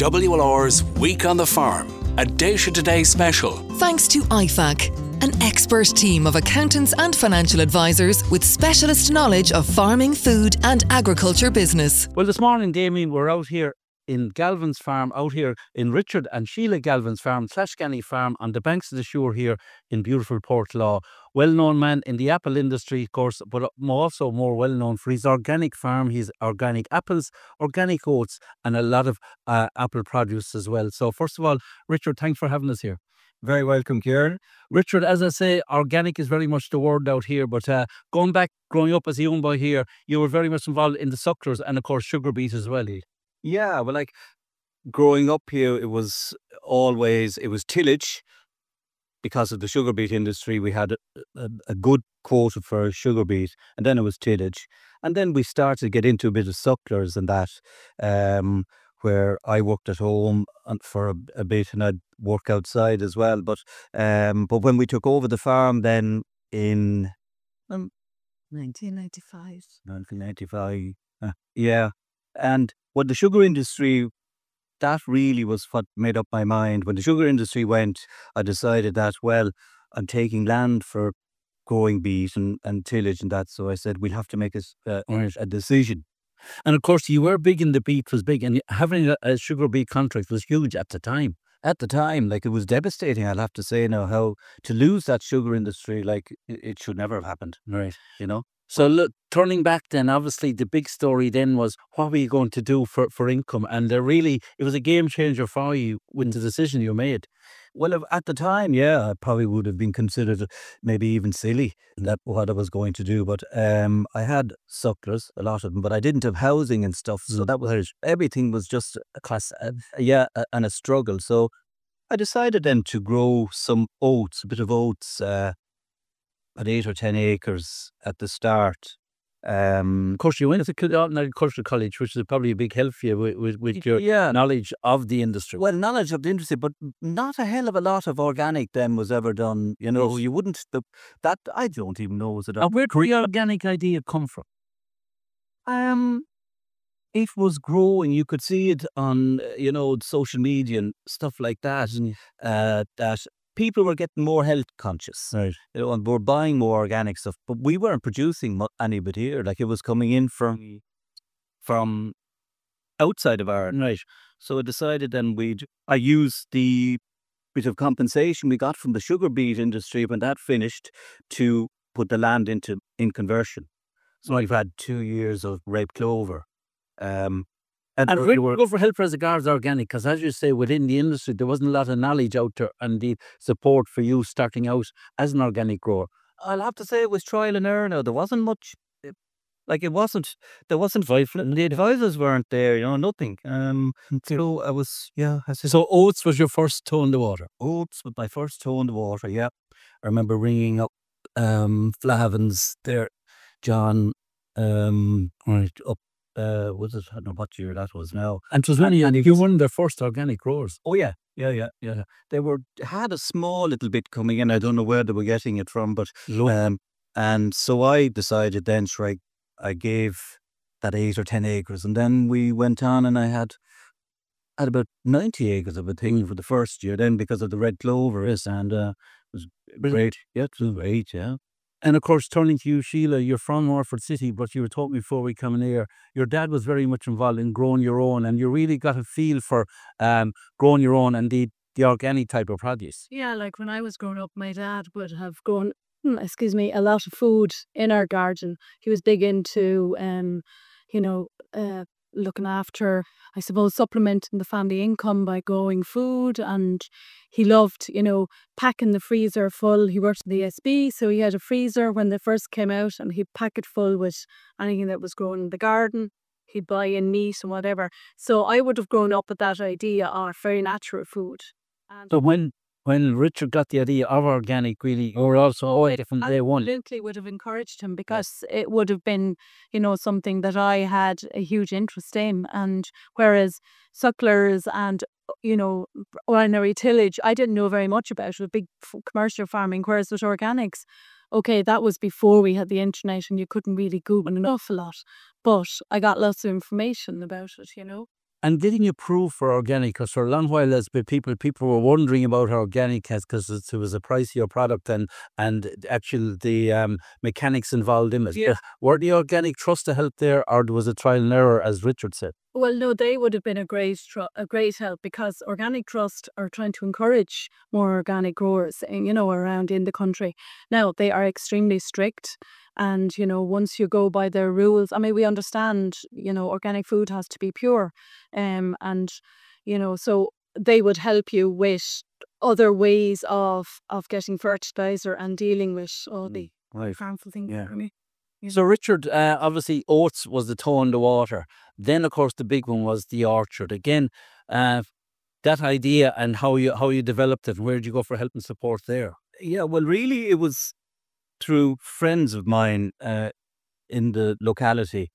WLR's Week on the Farm, a Data Today special. Thanks to IFAC, an expert team of accountants and financial advisors with specialist knowledge of farming, food and agriculture business. Well, this morning, Damien, we're out here in Galvin's farm, out here in Richard and Sheila Galvin's farm, Clashganny farm, on the banks of the Suir here in beautiful Portlaw. Well-known man in the apple industry, of course, but also more well-known for his organic farm, his organic apples, organic oats, and a lot of apple produce as well. So first of all, Richard, thanks for having us here. Very welcome, Kieran. Richard, as I say, organic is very much the word out here, but going back, growing up as a young boy here, you were very much involved in the sucklers and, of course, sugar beet as well. Yeah, well, like growing up here, it was tillage. Because of the sugar beet industry, we had a good quota for sugar beet, and then it was tillage. And then we started to get into a bit of sucklers and that, where I worked at home for a bit and I'd work outside as well. But when we took over the farm then in 1995, yeah. And when the sugar industry, that really was what made up my mind. When the sugar industry went, I decided that, well, I'm taking land for growing beet and tillage and that. So I said, we'll have to make a decision. And of course, you were big in the beet, was big, and having a sugar beet contract was huge at the time. At the time, like, it was devastating, I'll have to say now, how to lose that sugar industry, like, it should never have happened. Right. You know? So look, turning back then, obviously the big story then was, what were you going to do for income? And it was a game changer for you with the decision you made. Well, at the time, yeah, I probably would have been considered maybe even silly that what I was going to do. But I had sucklers, a lot of them, but I didn't have housing and stuff. So everything was just and a struggle. So I decided then to grow some oats, a bit of oats, at 8 or 10 acres at the start. Of course, you went to Killarney Agricultural College, which is probably a big help for you with your knowledge of the industry. Well, knowledge of the industry, but not a hell of a lot of organic then was ever done. You know, you wouldn't, that I don't even know was it. And where did the organic idea come from? It was growing. You could see it on, social media and stuff like that. That people were getting more health conscious, right? And we're buying more organic stuff, but we weren't producing any of it here. Like, it was coming in from outside of Ireland, right? So I decided then I used the bit of compensation we got from the sugar beet industry when that finished to put the land in conversion. So I've had 2 years of rape clover. And where did you go for help as regards organic? Because as you say, within the industry, there wasn't a lot of knowledge out there and the support for you starting out as an organic grower. I'll have to say it was trial and error now. There wasn't much, there wasn't the advisors weren't there, nothing. So I was, So oats was your first toe in the water? Oats was my first toe in the water, yeah. I remember ringing up Flahavans there, John, right up. Was it? I don't know what year that was now. And it was when you were one of their first organic growers. Oh yeah. They had a small little bit coming in. I don't know where they were getting it from, but and so I decided then, I gave that 8 or 10 acres, and then we went on, and I had about 90 acres of a thing for the first year. Then because of the red clover, and it was great. Yeah, it was great. Yeah. And of course, turning to you, Sheila, you're from Waterford City, but you were talking before we come in here, your dad was very much involved in growing your own, and you really got a feel for growing your own and the organic type of produce. Yeah, like when I was growing up, my dad would have grown, a lot of food in our garden. He was big into, looking after, I suppose, supplementing the family income by growing food, and he loved, packing the freezer full. He worked in the SB, so he had a freezer when they first came out, and he'd pack it full with anything that was grown in the garden. He'd buy in meat and whatever. So I would have grown up with that idea of very natural food. And so when Richard got the idea of organic, really, or also from day one, absolutely would have encouraged him, because it would have been, something that I had a huge interest in. And whereas sucklers and, ordinary tillage, I didn't know very much about it, big commercial farming. Whereas with organics, okay, that was before we had the internet and you couldn't really Google an awful lot. But I got lots of information about it, And getting approved for organic, because for a long while, as people were wondering about organic because it was a pricier product and actually the mechanics involved in it. Yeah. Were the Organic Trust to help there, or was it trial and error, as Richard said? Well, no, they would have been a great help, because Organic Trust are trying to encourage more organic growers, around in the country. Now, they are extremely strict, and once you go by their rules, I mean, we understand, organic food has to be pure, and so they would help you with other ways of getting fertilizer and dealing with all the Right. harmful things. Yeah. For me. So, Richard, obviously oats was the toe in the water. Then, of course, the big one was the orchard. Again, that idea and how you developed it. Where did you go for help and support there? Yeah, well, really, it was through friends of mine in the locality.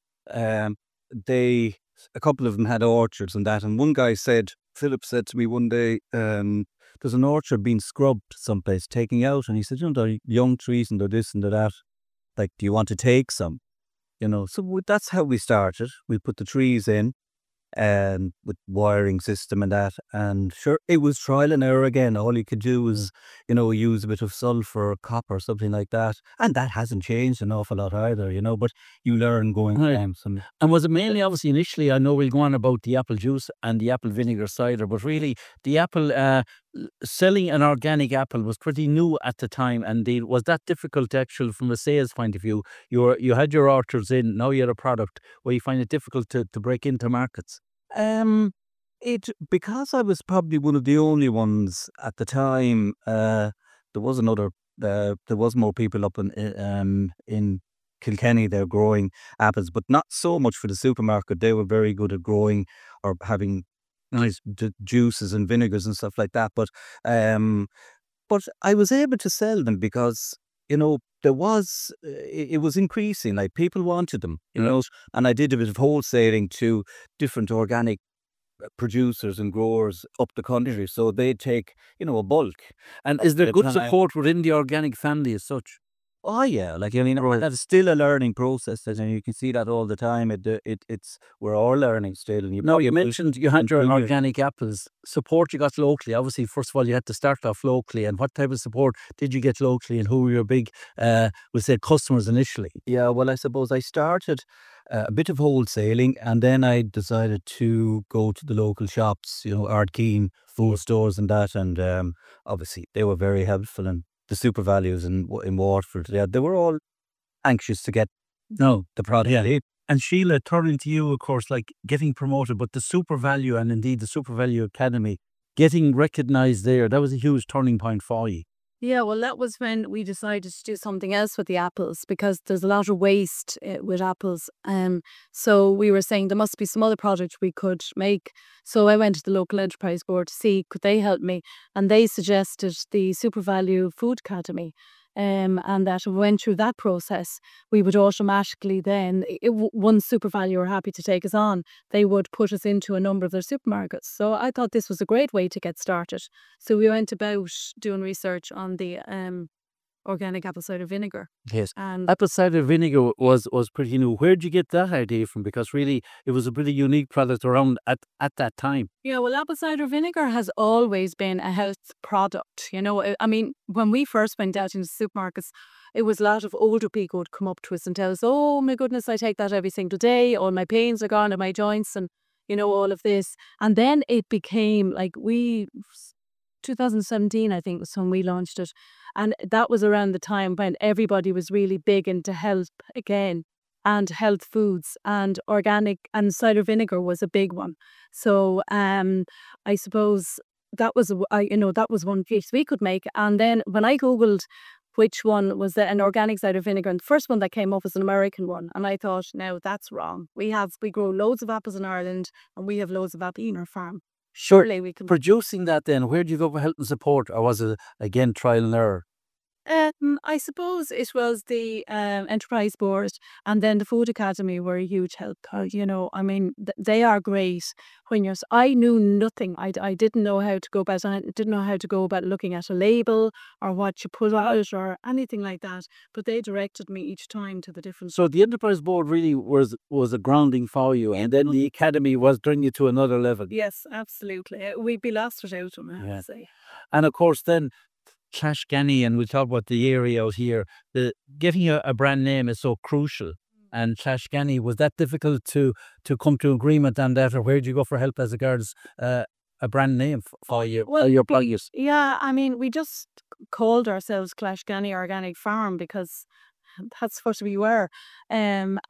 A couple of them had orchards and that, and one guy Philip said to me one day, there's an orchard being scrubbed someplace, taking out, and he said, they're young trees and they're this and they're that. Like, do you want to take some? So that's how we started. We put the trees in, with wiring system and that, and sure, it was trial and error again. All you could do was, use a bit of sulfur or copper, something like that, and that hasn't changed an awful lot either. But you learn going Right. down. And was it mainly, obviously, initially, I know we'll go on about the apple juice and the apple vinegar cider, but really the apple, selling an organic apple was pretty new at the time. And was that difficult actually from a sales point of view? You had your orchards in, now you had a product where you find it difficult to break into markets. Because I was probably one of the only ones at the time. There was more people up in Kilkenny. They're growing apples, but not so much for the supermarket. They were very good at growing or having nice juices and vinegars and stuff like that. But I was able to sell them because there was it was increasing. Like, people wanted them, and I did a bit of wholesaling to different organic producers and growers up the country, so they take a bulk. And is there the good time. support within the organic family as such? Oh yeah, that's still a learning process, and you can see that all the time. We're all learning still. And No, you mentioned you had your improve it. organic apples. Support you got locally. Obviously, first of all, you had to start off locally. And what type of support did you get locally, and who were your big, we'll say, customers initially? Yeah, well, I suppose I started a bit of wholesaling, and then I decided to go to the local shops, Ardkeen, food stores and that, and obviously they were very helpful, and the Super Values in Waterford, they were all anxious to get the product. Yeah. And Sheila, turning to you, of course, like getting promoted, but the Super Value and indeed the Super Value Academy, getting recognised there, that was a huge turning point for you. Yeah, well, that was when we decided to do something else with the apples, because there's a lot of waste with apples. So we were saying there must be some other product we could make. So I went to the local enterprise board to see could they help me, and they suggested the Super Value Food Academy. And that if we went through that process, we would automatically then, once Super Value were happy to take us on, they would put us into a number of their supermarkets. So I thought this was a great way to get started. So we went about doing research on the organic apple cider vinegar. Yes. And Apple cider vinegar was pretty new. Where did you get that idea from? Because really, it was a pretty unique product around at that time. yeah, well, apple cider vinegar has always been a health product. I mean, when we first went out into supermarkets, it was a lot of older people would come up to us and tell us, oh my goodness, I take that every single day. All my pains are gone and my joints and, all of this. And then it became like 2017, I think, was when we launched it. And that was around the time when everybody was really big into health again, and health foods, and organic, and cider vinegar was a big one. So I suppose that was that was one piece we could make. And then when I googled which one was an organic cider vinegar, and the first one that came up was an American one, and I thought, no, that's wrong. We grow loads of apples in Ireland, and we have loads of apples in our farm. Surely we can. Producing that then, where did you go for help and support? Or was it, again, trial and error? I suppose it was the Enterprise Board and then the Food Academy were a huge help. I mean, they are great when I knew nothing. I didn't know how to go about. I didn't know how to go about looking at a label or what you put out or anything like that. But they directed me each time to the different. So the Enterprise Board really was a grounding for you, and then the Academy was bringing you to another level. Yes, absolutely. We'd be lost without them, I have to say. And of course, then Clashganny, and we talk about the area out here. Getting a brand name is so crucial. And Clashganny, was that difficult to come to agreement on that, or where did you go for help as regards a brand name for your bloggers? Yeah, I mean, we just called ourselves Clashganny Organic Farm because that's what we were. And,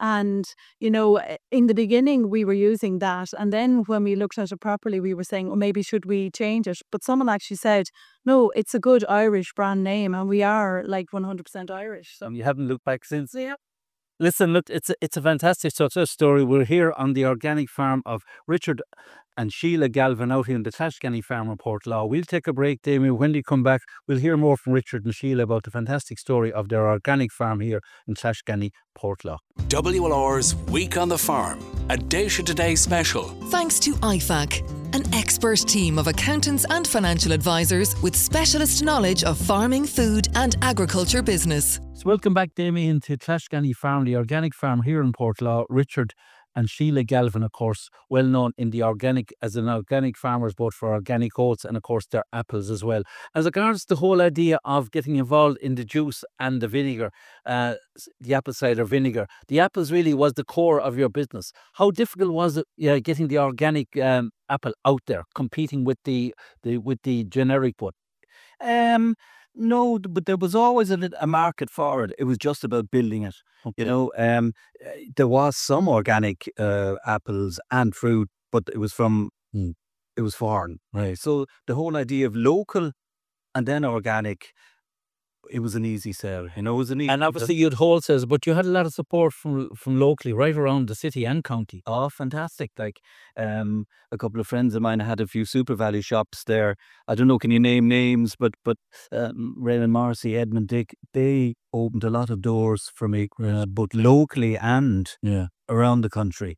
in the beginning, we were using that. And then when we looked at it properly, we were saying, well, maybe should we change it? But someone actually said, no, it's a good Irish brand name. And we are like 100% Irish. So. And you haven't looked back since? Yeah. Listen, look, it's a fantastic success story. We're here on the organic farm of Richard and Sheila Galvin out here in the Clashganny farm in Portlaw. We'll take a break, Damien. When we come back, we'll hear more from Richard and Sheila about the fantastic story of their organic farm here in Clashganny, Portlaw. WLR's Week on the Farm, a Daisha Today special. Thanks to IFAC, an expert team of accountants and financial advisors with specialist knowledge of farming, food and agriculture business. So welcome back, Damien, to Clashganny Farm, the organic farm here in Portlaw. Richard and Sheila Galvin, of course, well known in the organic as an organic farmers, both for organic oats and, of course, their apples as well. As regards the whole idea of getting involved in the juice and the vinegar, the apple cider vinegar, the apples really was the core of your business. How difficult was it getting the organic apple out there, competing with the generic one? No, but there was always a market for it. It was just about building it. Okay. There was some organic apples and fruit, but it was it was foreign. Right. So the whole idea of local and then organic, it was an easy sell. It was an easy. And obviously you had wholesales, but you had a lot of support from locally, right around the city and county. Oh, fantastic. Like a couple of friends of mine had a few Super Value shops there. I don't know, can you name names? But Raymond Morrissey, Edmund Dick, they opened a lot of doors for me, both locally and around the country,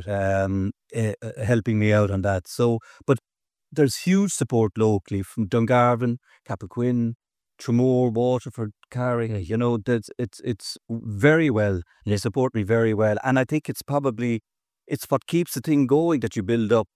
helping me out on that. So, but there's huge support locally from Dungarvan, Cappoquin, Tramore, Waterford, Carrick. It's very well. They support me very well, and I think it's what keeps the thing going, that you build up,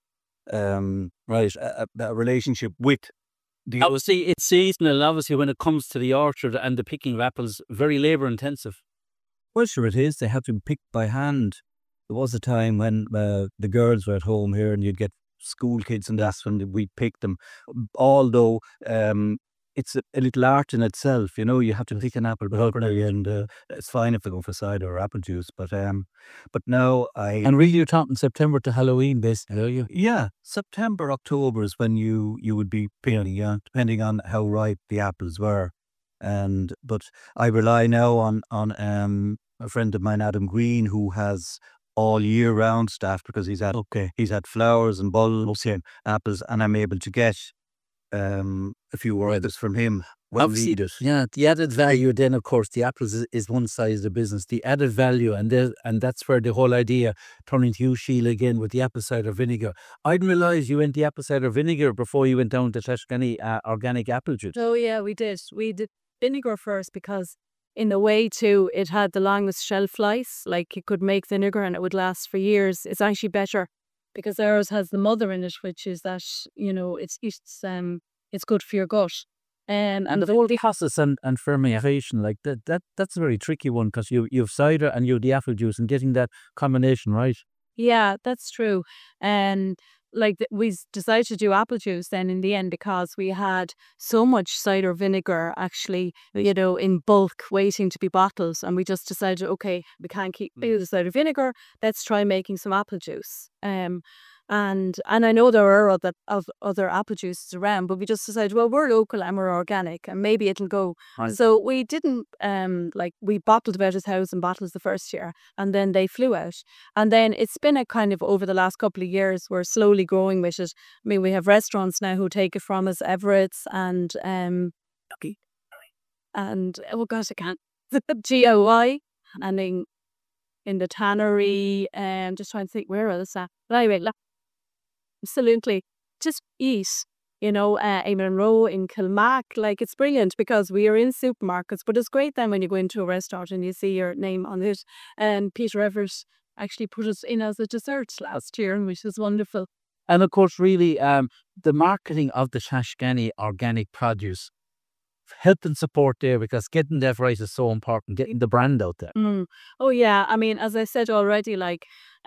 a relationship with. Obviously, it's seasonal. Obviously, when it comes to the orchard and the picking of apples, very labour intensive. Well, sure it is. They have to be picked by hand. There was a time when the girls were at home here, and you'd get school kids, and that's when we'd pick them. Although it's a little art in itself, you have to pick an apple properly, and it's fine if they go for cider or apple juice. But now And really, you're talking September to Halloween, basically, are you? Yeah, September, October is when you would be picking, depending on how ripe the apples were. But I rely now on a friend of mine, Adam Green, who has all year round staff, because he's had flowers and bulbs and apples, and I'm able to get a few orders from him when Obviously, needed. yeah, the added value then, of course, the apples is one side of the business. The added value, and that's where the whole idea, turning to you, Sheila, again, with the apple cider vinegar. I didn't realise you went the apple cider vinegar before you went down to Clashganny organic apple juice. Oh, yeah, we did. We did vinegar first because in a way too, it had the longest shelf life. Like, you could make vinegar and it would last for years. It's actually better because ours has the mother in it, which is that, it's good for your gut. And the whole process and fermentation, like that's a very tricky one, because you have cider and you have the apple juice, and getting that combination right. Yeah, that's true. And we decided to do apple juice then in the end because we had so much cider vinegar actually, in bulk waiting to be bottled. And we just decided, okay, we can't keep the cider vinegar. Let's try making some apple juice. And I know there are other apple juices around, but we just decided, well, we're local and we're organic, and maybe it'll go. Right. So we didn't we bottled about 1,000 bottles the first year, and then they flew out. And then it's been a kind of, over the last couple of years, we're slowly growing with it. I mean, we have restaurants now who take it from us, Everett's and and oh gosh, I can't. GOI and in the tannery, and just trying to think where else at. But anyway, absolutely, just eat. Eamon Rowe in Kilmac, like it's brilliant because we are in supermarkets, but it's great then when you go into a restaurant and you see your name on it. And Peter Everett actually put us in as a dessert last year, which is wonderful. And of course, really, the marketing of the Shashgani organic produce, help and support there, because getting that right is so important, getting the brand out there. Oh yeah, I mean, as I said already, like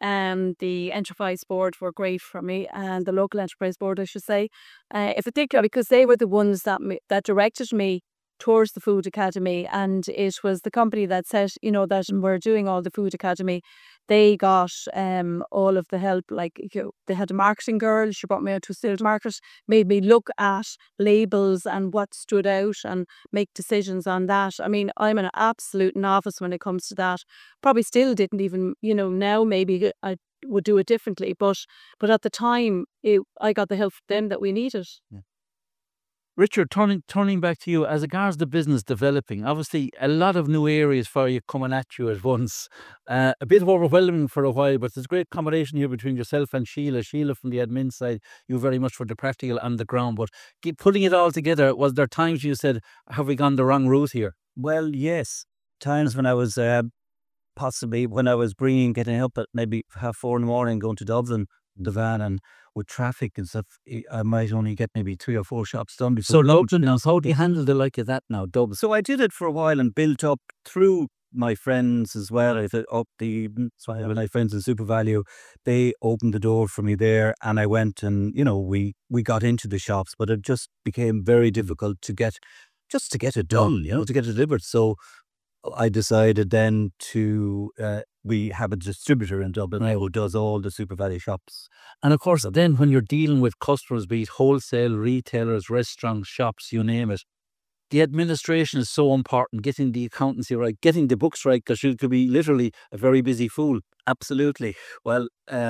the enterprise board were great for me, and the local enterprise board, I should say, in particular, because they were the ones that directed me towards the Food Academy, and it was the company that said, that we're doing all the Food Academy. They got all of the help. Like, they had a marketing girl. She brought me out to a sales market, made me look at labels and what stood out and make decisions on that. I mean, I'm an absolute novice when it comes to that. Probably still didn't even, now maybe I would do it differently. But at the time, I got the help from them that we needed. Yeah. Richard, turning back to you, as regards the business developing, obviously a lot of new areas for you coming at you at once. A bit overwhelming for a while, but there's a great combination here between yourself and Sheila. Sheila from the admin side, you very much for the practical on the ground. But putting it all together, was there times you said, have we gone the wrong route here? Well, yes. Times when I was possibly getting up at maybe 4:30 in the morning, going to Dublin, the van, and with traffic and stuff, I might only get maybe 3 or 4 shops done. So Dublin now, how do you handle the like of that now, Dublin? So I did it for a while and built up through my friends as well. I set up my friends in SuperValu. They opened the door for me there, and I went and, we got into the shops, but it just became very difficult to get it done, to get it delivered. So I decided then to, we have a distributor in Dublin now who does all the SuperValu shops. And of course, then when you're dealing with customers, be it wholesale, retailers, restaurants, shops, you name it, the administration is so important, getting the accountancy right, getting the books right, because you could be literally a very busy fool. Absolutely. Well,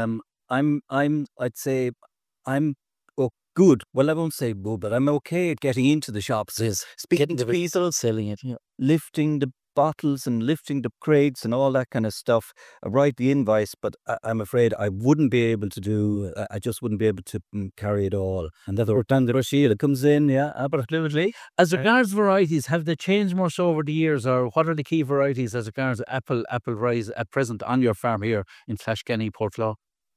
I'd say I'm good. Well, I won't say good, but I'm okay at getting into the shops. Speaking to people, selling it, lifting the bottles and lifting the crates and all that kind of stuff. I write the invoice, but I'm afraid I wouldn't be able to do. I just wouldn't be able to carry it all. And that's where Tanda Sheila comes in. Yeah, absolutely. As regards varieties, have they changed much over the years, or what are the key varieties as regards apple varieties at present on your farm here in Clashkenny, Portlaw?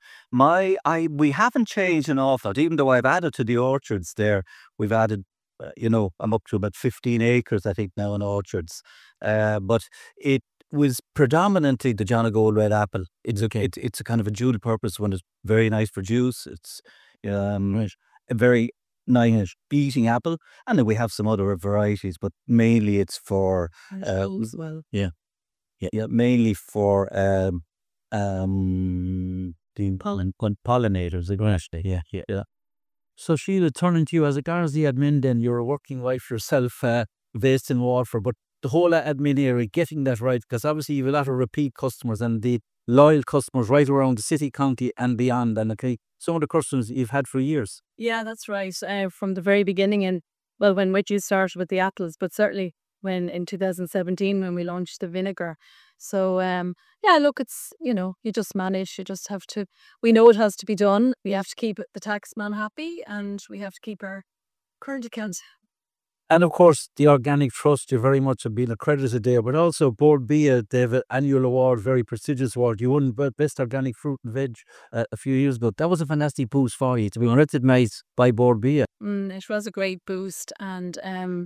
We haven't changed an awful lot, even though I've added to the orchards there. We've added, I'm up to about 15 acres, I think, now in orchards. But it was predominantly the John O'Gold Red Apple. It's okay. It's a kind of a dual purpose one. It's very nice for juice. It's a very nice eating apple. And then we have some other varieties, but mainly it's for as well. Yeah, mainly for the pollinators, actually. Yeah. So Sheila, turning to you, as regards the admin then, you're a working wife yourself, based in Waterford, but the whole admin area, getting that right, because obviously you have a lot of repeat customers and the loyal customers right around the city, county and beyond, and some of the customers you've had for years. Yeah, that's right. From the very beginning, and well, when Wedgie started with the apples, but certainly when in 2017 when we launched the vinegar. So look, it's, you just manage, you just have to, we know it has to be done. We have to keep the taxman happy, and we have to keep our current accounts. And of course, the Organic Trust, you very much have been accredited there, but also Board Bia, they have an annual award, very prestigious award. You won Best Organic Fruit and Veg a few years ago. That was a fantastic boost for you to be recognised by Board Bia. It was a great boost, and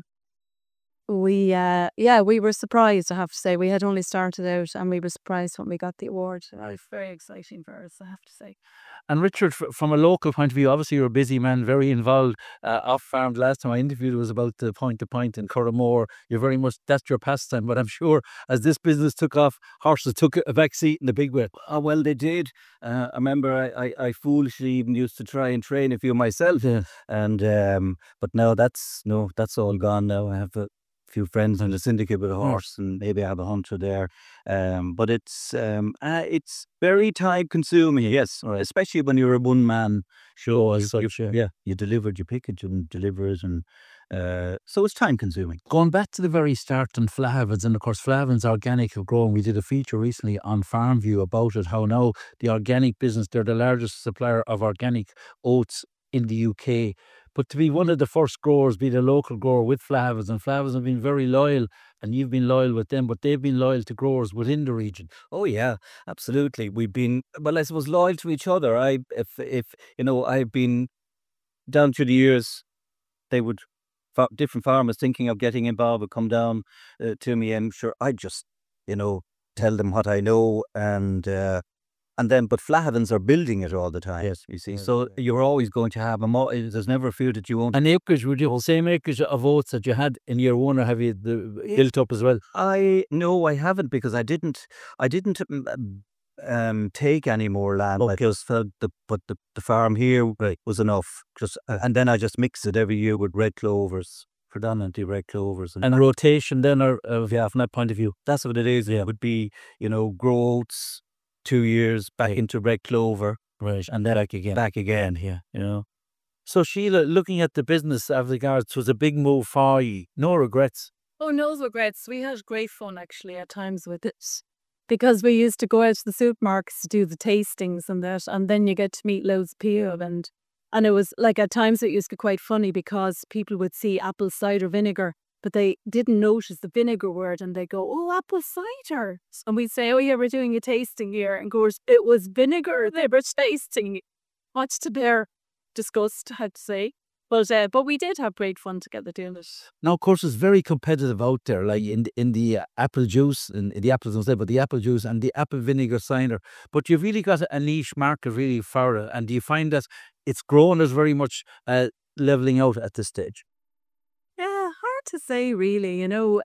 we were surprised, I have to say. We had only started out and we were surprised when we got the award. It was very exciting for us, I have to say. And Richard, from a local point of view, obviously you're a busy man, very involved off farm. The last time I interviewed was about the Point to Point in Curramore. You're very much, that's your pastime, but I'm sure as this business took off, horses took a back seat in a big way. Oh, well, they did. I remember I foolishly even used to try and train a few myself. Yeah. And but now that's all gone now. I have a few friends in the syndicate with a horse, and maybe I have a hunter there. But it's very time consuming, yes, especially when you're a one man show as such. Yeah, you deliver it, you pick it, you deliver it, and So it's time consuming. Going back to the very start on Flahavens, and of course Flahavens Organic have grown. We did a feature recently on FarmView about it, how now the organic business, they're the largest supplier of organic oats in the UK. But to be one of the first growers, be the local grower with Flahavens, and Flahavens have been very loyal, and you've been loyal with them, but they've been loyal to growers within the region. Oh yeah, absolutely. We've been, well, I suppose, loyal to each other. I've been down through the years. They would, different farmers thinking of getting involved would come down to me. I'm sure I'd just, tell them what I know, and then, but Flahavens are building it all the time. Yes, you see. So you're always going to have there's never a few that you won't. And acreage, would you same acreage of oats that you had in year one, or have you built up as well? No, I haven't, because I didn't take any more land, because the farm here was enough. And then I just mixed it every year with red clovers, predominantly red clovers, and rotation. Then, from that point of view, that's what it is. Yeah, it would be grow oats 2 years, back into red clover, right, and then back again. Yeah, So Sheila, looking at the business of regards, was a big move for you. No regrets? Oh, no regrets. We had great fun actually at times with it, because we used to go out to the supermarkets to do the tastings and that, and then you get to meet loads of people, and it was like at times it used to be quite funny, because people would see apple cider vinegar, but they didn't notice the vinegar word, and they go, "Oh, apple cider," and we'd say, "Oh yeah, we're doing a tasting here," and of course it was vinegar they were tasting. Much to their disgust, I had to say. But we did have great fun together doing it. Now, of course, it's very competitive out there, like in the apple juice, in the apples instead, but the apple juice and the apple vinegar cider. But you've really got a niche market really for it, and do you find that it's growing as very much leveling out at this stage? Yeah, hard to say really,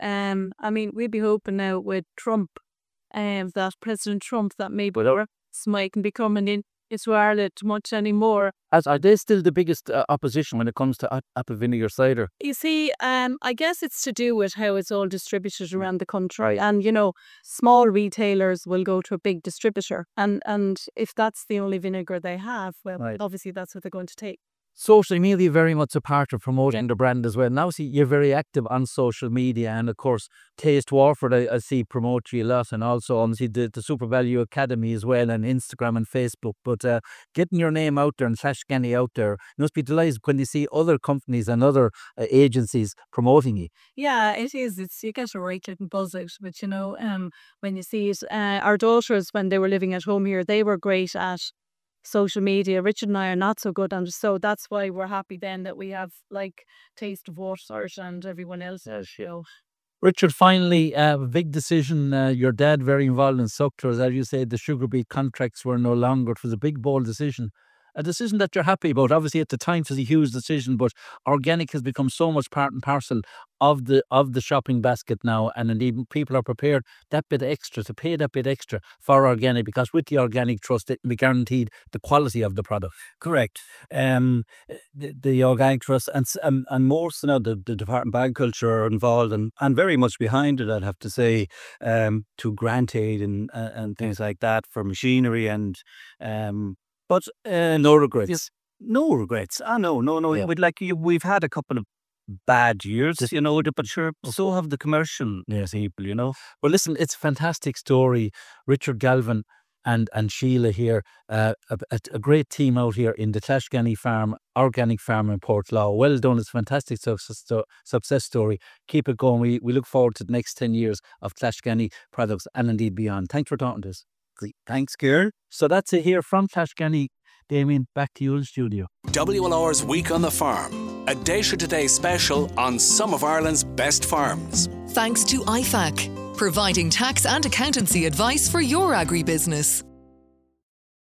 I mean, we'd be hoping now with Trump, that President Trump, that maybe mightn't be coming into Ireland much anymore. Are they still the biggest opposition when it comes to apple vinegar cider? You see, I guess it's to do with how it's all distributed around the country, and small retailers will go to a big distributor, and if that's the only vinegar they have, well, obviously that's what they're going to take. Social media very much a part of promoting the brand as well. Now, see, you're very active on social media, and of course, Taste Waterford, I see promote you a lot, and also obviously the Super Value Academy as well, and Instagram and Facebook. But getting your name out there and Clashganny out there, you must be delighted when you see other companies and other agencies promoting you. Yeah, it is. You get a right little buzz out, but when you see it, our daughters, when they were living at home here, they were great at social media. Richard and I are not so good, and so that's why we're happy then that we have like Taste of Waterford and everyone else. Richard, finally, a big decision. Your dad very involved in Sucters. As you said, the sugar beet contracts were no longer. It was a big, bold decision. A decision that you're happy about. Obviously, at the time, it was a huge decision, but organic has become so much part and parcel of the shopping basket now, and indeed, people are prepared to pay that bit extra for organic, because with the Organic Trust, it will be guaranteed the quality of the product. Correct. The Organic Trust and more so now the Department of Agriculture are involved and very much behind it, I'd have to say, to grant aid and things like that for machinery and. But no regrets. Yes, no regrets. No. Yeah. We've had a couple of bad years, but sure, so have the commercial people, Well, listen, it's a fantastic story. Richard Galvin and Sheila here, a great team out here in the Clashganny Farm, organic farm in Portlaw. Well done. It's a fantastic success story. Keep it going. We look forward to the next 10 years of Clashganny products and indeed beyond. Thanks for talking to us. Thanks, Kieran. So that's it here from Clashganny. Damien, back to you in the studio. WLR's Week on the Farm, a Daoise Today special on some of Ireland's best farms. Thanks to IFAC, providing tax and accountancy advice for your agribusiness.